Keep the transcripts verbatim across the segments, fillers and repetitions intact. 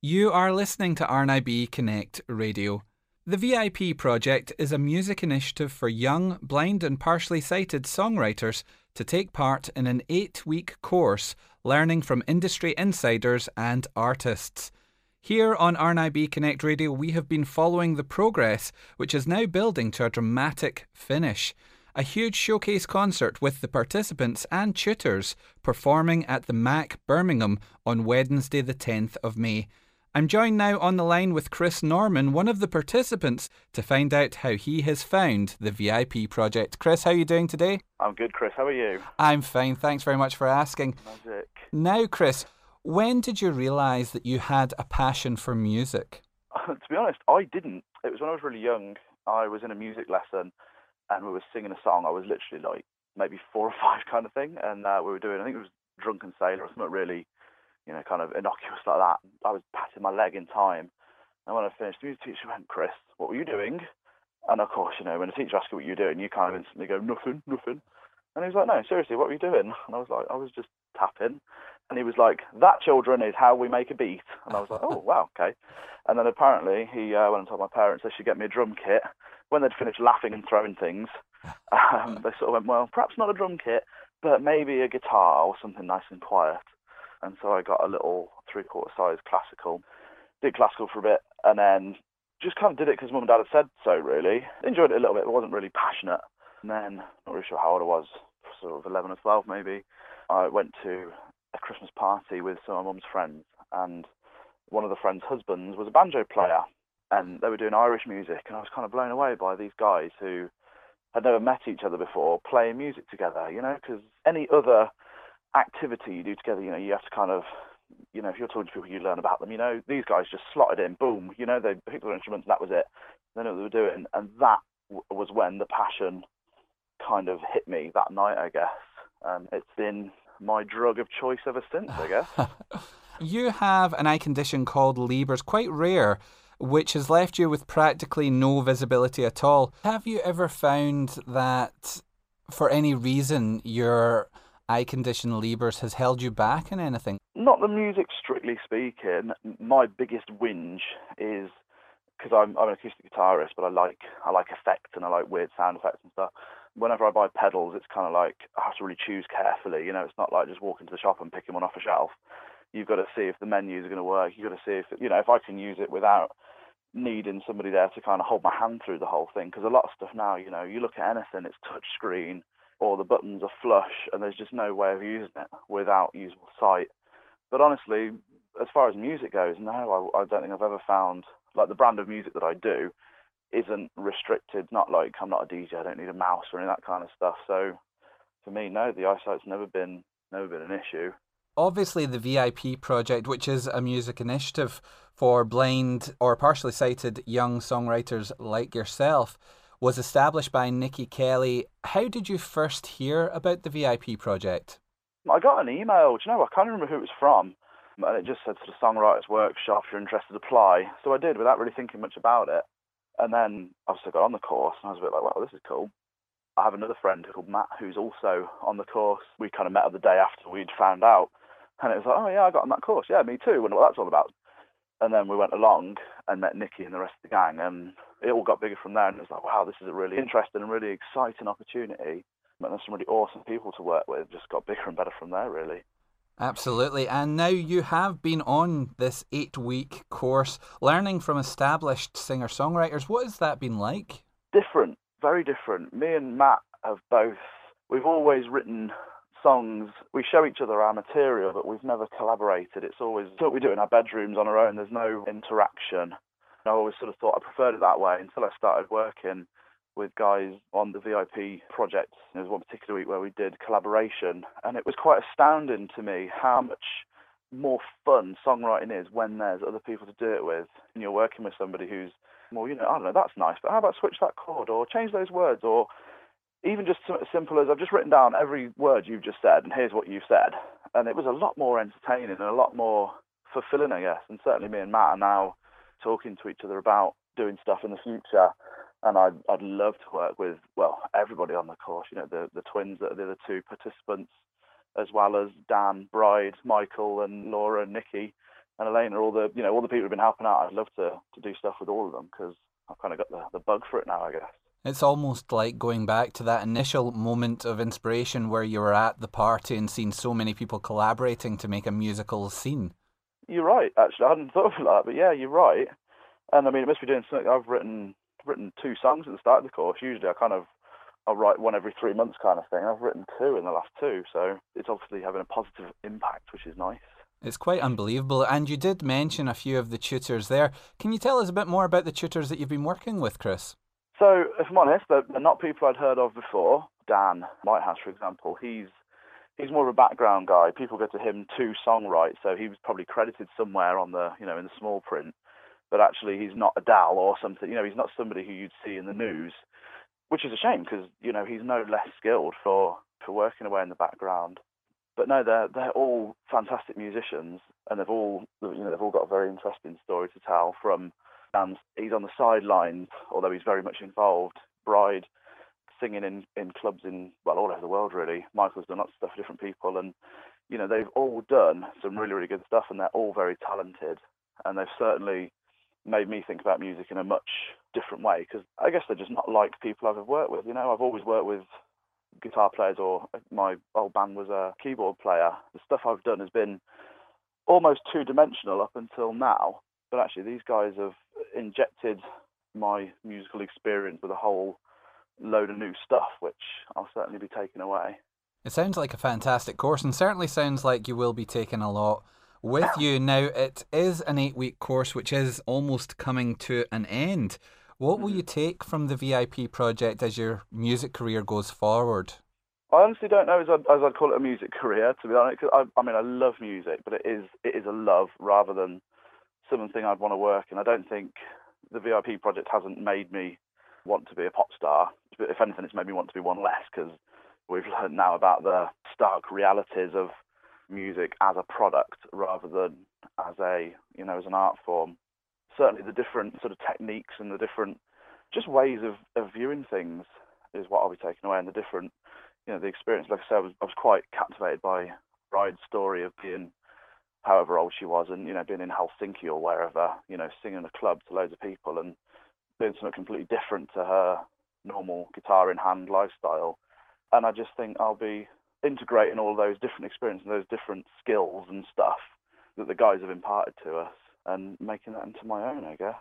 You are listening to R N I B Connect Radio. The V I P Project is a music initiative for young, blind and partially sighted songwriters to take part in an eight-week course learning from industry insiders and artists. Here on R N I B Connect Radio, we have been following the progress, which is now building to a dramatic finish. A huge showcase concert with the participants and tutors performing at the M A C Birmingham on Wednesday the tenth of May. I'm joined now on the line with Chris Norman, one of the participants, to find out how he has found the V I P project. Chris, how are you doing today? I'm good, Chris. How are you? I'm fine. Thanks very much for asking. Magic. Now, Chris, when did you realise that you had a passion for music? To be honest, I didn't. It was when I was really young. I was in a music lesson and we were singing a song. I was literally like maybe four or five kind of thing. And uh, we were doing, I think it was Drunken Sailor or something really, you know, kind of innocuous like that. I was patting my leg in time. And when I finished, the music teacher went, "Chris, what were you doing?" And of course, you know, when a teacher asks you what you're doing, you kind of instantly go, "Nothing, nothing." And he was like, "No, seriously, what were you doing?" And I was like, "I was just tapping." And he was like, "That, children, is how we make a beat." And I was like, "Oh, wow, okay." And then apparently he uh, went and told my parents they should get me a drum kit. When they'd finished laughing and throwing things, um, they sort of went, "Well, perhaps not a drum kit, but maybe a guitar or something nice and quiet." And so I got a little three-quarter size classical, did classical for a bit, and then just kind of did it because mum and dad had said so, really. Enjoyed it a little bit, but wasn't really passionate. And then, not really sure how old I was, sort of eleven or twelve maybe, I went to a Christmas party with some of my mum's friends, and one of the friends' husbands was a banjo player, and they were doing Irish music, and I was kind of blown away by these guys who had never met each other before playing music together, you know, because any other activity you do together, you know, you have to kind of, you know, if you're talking to people, you learn about them, you know, these guys just slotted in, boom, you know, they picked their instruments and that was it. They knew what they were doing, and that w- was when the passion kind of hit me that night, I guess. And it's been my drug of choice ever since, I guess. You have an eye condition called Leber's, quite rare, which has left you with practically no visibility at all. Have you ever found that for any reason your eye condition Leber's has held you back in anything? Not the music, strictly speaking. My biggest whinge is because I'm, I'm an acoustic guitarist, but I like I like effects and I like weird sound effects and stuff. Whenever I buy pedals, it's kind of like I have to really choose carefully. You know, it's not like just walking to the shop and picking one off a shelf. You've got to see if the menus are going to work. You've got to see if, you know, if I can use it without needing somebody there to kind of hold my hand through the whole thing. Because a lot of stuff now, you know, you look at anything, it's touch screen or the buttons are flush and there's just no way of using it without usable sight. But honestly, as far as music goes, no, I, I don't think I've ever found, like the brand of music that I do isn't restricted. Not like I'm not a D J, I don't need a mouse or any of that kind of stuff. So for me, no, the eyesight's never been never been an issue. Obviously, the V I P project, which is a music initiative for blind or partially sighted young songwriters like yourself, was established by Nikki Kelly. How did you first hear about the V I P project? I got an email, do you know, I can't remember who it was from, and it just said sort of songwriters workshop, if you're interested, apply. So I did without really thinking much about it. And then obviously I got on the course and I was a bit like, wow, this is cool. I have another friend called Matt who's also on the course. We kind of met up the day after we'd found out. And it was like, oh yeah, I got on that course. Yeah, me too. Wonder what that's all about. And then we went along and met Nikki and the rest of the gang, and it all got bigger from there. And it was like, wow, this is a really interesting and really exciting opportunity. And there's some really awesome people to work with. It just got bigger and better from there, really. Absolutely. And now you have been on this eight-week course, learning from established singer-songwriters. What has that been like? Different, very different. Me and Matt have both, we've always written songs. We show each other our material, but we've never collaborated. It's always what we do in our bedrooms on our own. There's no interaction. I always sort of thought I preferred it that way until I started working with guys on the V I P project. There was one particular week where we did collaboration, and it was quite astounding to me how much more fun songwriting is when there's other people to do it with, and you're working with somebody who's more, you know, I don't know, that's nice, but how about switch that chord, or change those words, or even just something as simple as I've just written down every word you've just said, and here's what you've said. And it was a lot more entertaining and a lot more fulfilling, I guess. And certainly me and Matt are now talking to each other about doing stuff in the future. And I'd, I'd love to work with, well, everybody on the course, you know, the, the twins that are the other two participants, as well as Dan, Bride, Michael and Laura and Nikki. and Elena, all the, you know, all the people who've been helping out. I'd love to, to do stuff with all of them because I've kind of got the, the bug for it now, I guess. It's almost like going back to that initial moment of inspiration where you were at the party and seeing so many people collaborating to make a musical scene. You're right, actually. I hadn't thought of that, but yeah, you're right. And I mean, it must be doing something. I've written written two songs at the start of the course. Usually I kind of, I'll write one every three months kind of thing. I've written two in the last two, so it's obviously having a positive impact, which is nice. It's quite unbelievable. And you did mention a few of the tutors there. Can you tell us a bit more about the tutors that you've been working with, Chris? So, if I'm honest, they're, they're not people I'd heard of before. Dan Whitehouse, for example, he's he's more of a background guy. People go to him to songwrite, so he was probably credited somewhere on the, you know, in the small print. But actually, he's not Adele or something. You know, he's not somebody who you'd see in the news, which is a shame because, you know, he's no less skilled for, for working away in the background. But no, they're they're all fantastic musicians, and they've all, you know, they've all got a very interesting story to tell. From Dan's, he's on the sidelines, although he's very much involved. Bride, singing in, in clubs in, well, all over the world, really. Michael's done lots of stuff for different people, and, you know, they've all done some really, really good stuff, and they're all very talented. And they've certainly made me think about music in a much different way, because I guess they're just not like people I've worked with. You know, I've always worked with guitar players, or my old band was a keyboard player. The stuff I've done has been almost two-dimensional up until now, but actually these guys have injected my musical experience with a whole load of new stuff, which I'll certainly be taking away. It sounds like a fantastic course, and certainly sounds like you will be taking a lot with you. Now, it is an eight-week course, which is almost coming to an end. What will you take from the V I P project as your music career goes forward? I honestly don't know as I'd, as I'd call it a music career, to be honest. Cause I, I mean, I love music, but it is it is a love rather than something I'd want to work in. I don't think the V I P project hasn't made me want to be a pop star. But if anything, it's made me want to be one less, because we've learned now about the stark realities of music as a product rather than as a, you know, as an art form. Certainly the different sort of techniques and the different just ways of, of viewing things is what I'll be taking away, and the different, you know, the experience. Like I said, I was, I was quite captivated by Bride's story of being however old she was, and, you know, being in Helsinki or wherever, you know, singing in a club to loads of people and doing something completely different to her normal guitar in hand lifestyle. And I just think I'll be integrating all those different experiences, those different skills and stuff that the guys have imparted to us, and making that into my own, I guess.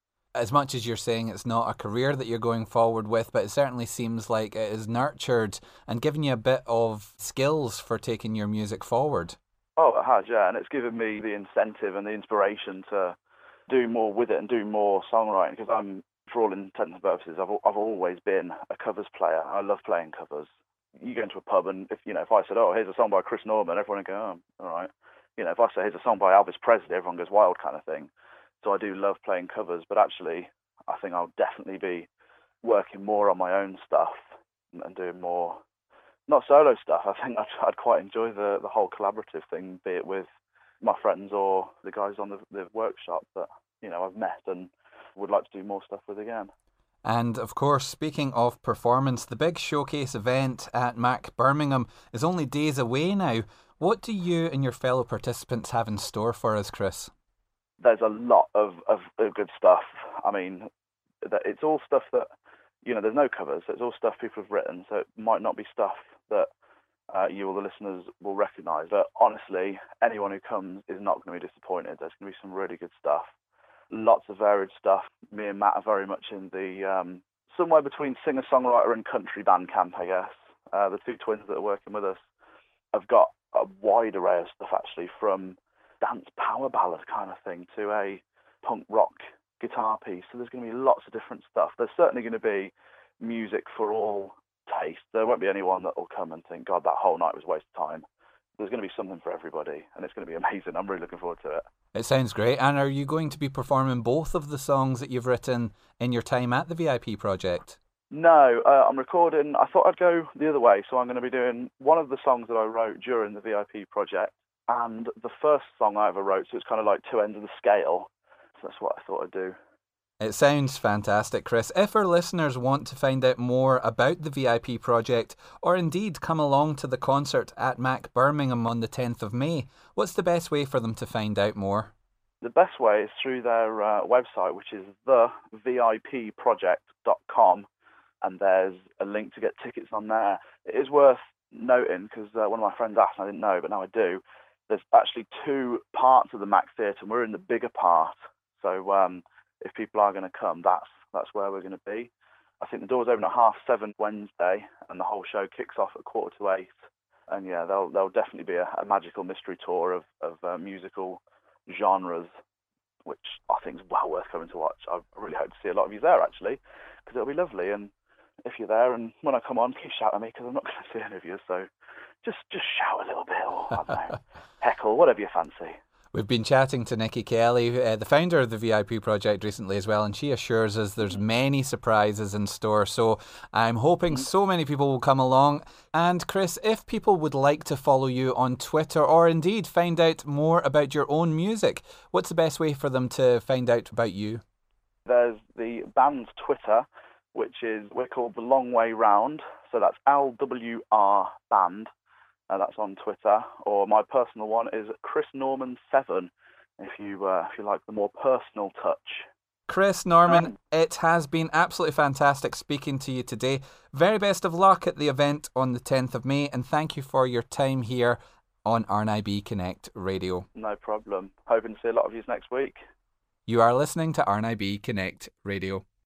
As much as you're saying it's not a career that you're going forward with, but it certainly seems like it is nurtured and given you a bit of skills for taking your music forward. Oh, it has, yeah, and it's given me the incentive and the inspiration to do more with it and do more songwriting, because I'm, for all intents and purposes, I've I've always been a covers player. I love playing covers. You go into a pub and if you know if I said, oh, here's a song by Chris Norman, everyone would go, oh, all right. You know, if I say here's a song by Elvis Presley, everyone goes wild, kind of thing. So I do love playing covers, but actually, I think I'll definitely be working more on my own stuff and doing more, not solo stuff. I think I'd, I'd quite enjoy the, the whole collaborative thing, be it with my friends or the guys on the, the workshop that, you know, I've met and would like to do more stuff with again. And of course, speaking of performance, the big showcase event at Mac Birmingham is only days away now. What do you and your fellow participants have in store for us, Chris? There's a lot of, of, of good stuff. I mean, it's all stuff that, you know, there's no covers. It's all stuff people have written, so it might not be stuff that uh, you or the listeners will recognise. But honestly, anyone who comes is not going to be disappointed. There's going to be some really good stuff. Lots of varied stuff. Me and Matt are very much in the, um, somewhere between singer-songwriter and country band camp, I guess. Uh, the two twins that are working with us have got a wide array of stuff, actually, from dance power ballad kind of thing to a punk rock guitar piece. So there's going to be lots of different stuff. There's certainly going to be music for all tastes. There won't be anyone that will come and think, God, that whole night was a waste of time. There's going to be something for everybody, and it's going to be amazing. I'm really looking forward to it. It sounds great. And are you going to be performing both of the songs that you've written in your time at the V I P project? No, uh, I'm recording. I thought I'd go the other way, so I'm going to be doing one of the songs that I wrote during the V I P project and the first song I ever wrote, so it's kind of like two ends of the scale. So that's what I thought I'd do. It sounds fantastic, Chris. If our listeners want to find out more about the V I P project, or indeed come along to the concert at Mac Birmingham on the tenth of May, what's the best way for them to find out more? The best way is through their uh, website, which is the v i p project dot com, and there's a link to get tickets on there. It is worth noting, because uh, one of my friends asked, and I didn't know, but now I do, there's actually two parts of the Mac Theatre, and we're in the bigger part. So um, if people are going to come, that's that's where we're going to be. I think the doors open at half seven Wednesday, and the whole show kicks off at quarter to eight. And yeah, there'll there'll definitely be a, a magical mystery tour of of uh, musical genres, which I think is well worth coming to watch. I really hope to see a lot of you there, actually, because it'll be lovely. And if you're there, and when I come on, keep shouting at me, because I'm not going to see any of you. So just just shout a little bit, or I don't know, heckle, whatever you fancy. We've been chatting to Nikki Kelly, uh, the founder of the V I P Project, recently as well, and she assures us there's many surprises in store. So I'm hoping so many people will come along. And Chris, if people would like to follow you on Twitter, or indeed find out more about your own music, what's the best way for them to find out about you? There's the band's Twitter, which is, we're called The Long Way Round. So that's L W R Band. Uh, that's on Twitter, or my personal one is Chris Norman seven, if you uh, if you like the more personal touch. Chris Norman, it has been absolutely fantastic speaking to you today. Very best of luck at the event on the tenth of May, and thank you for your time here on R N I B Connect Radio. No problem. Hoping to see a lot of you next week. You are listening to R N I B Connect Radio.